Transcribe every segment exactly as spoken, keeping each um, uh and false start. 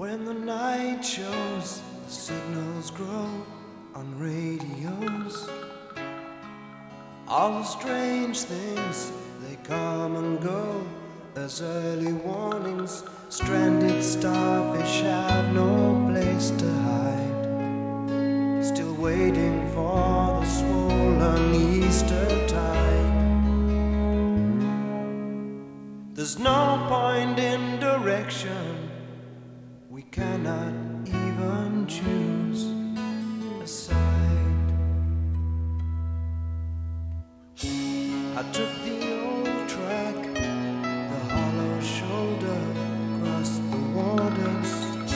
When the night shows, the signals grow on radios. All the strange things, they come and go as early warnings. Stranded starfish have no place to hide, still waiting for the swollen Easter tide. There's no point in direction, we cannot even choose a side. I took the old track, the hollow shoulder, across the waters.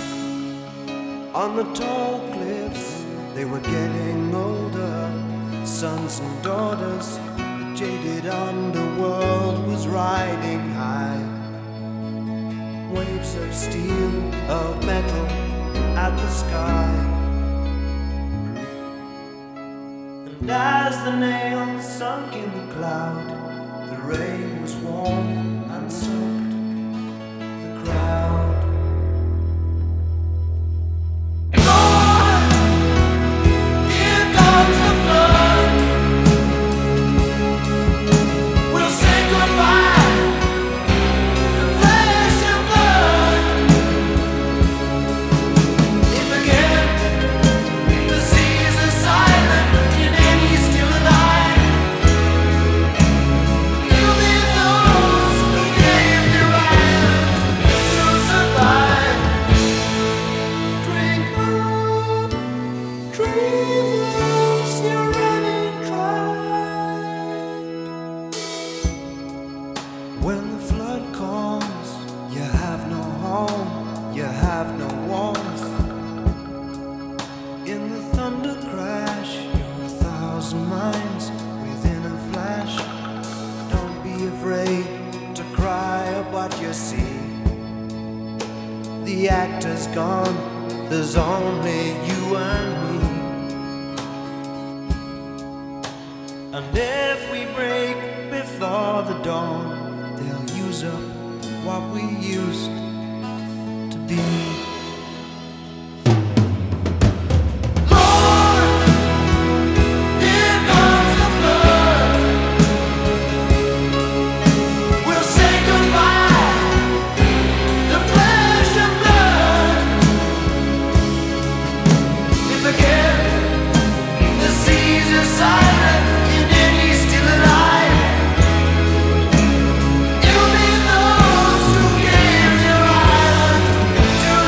On the tall cliffs, they were getting older, sons and daughters. The jaded underworld was riding high, waves of steel, of metal at the sky. And as the nails sunk in the cloud, the rain was warm and soaked the crowd. Lord, here comes the flood. We'll say goodbye to flesh and blood. If again the seas are silent and any still alive, you'll be those who gave their island to survive. Drink up, dreamers, you're running dry. When the flood comes, you have no home, you have no warmth. In the thunder crash, you're a thousand miles within a flash. Don't be afraid to cry at what you see. The actor's gone, there's only you and me. And if we break before the dawn, they'll use up what we used to be. Lord, here comes the flood. We'll say goodbye to flesh and blood. If again the seas are silent and any still alive, you'll be those who gave their island to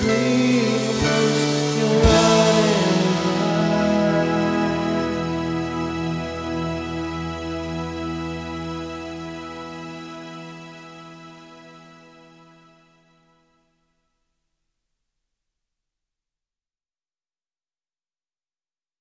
dream.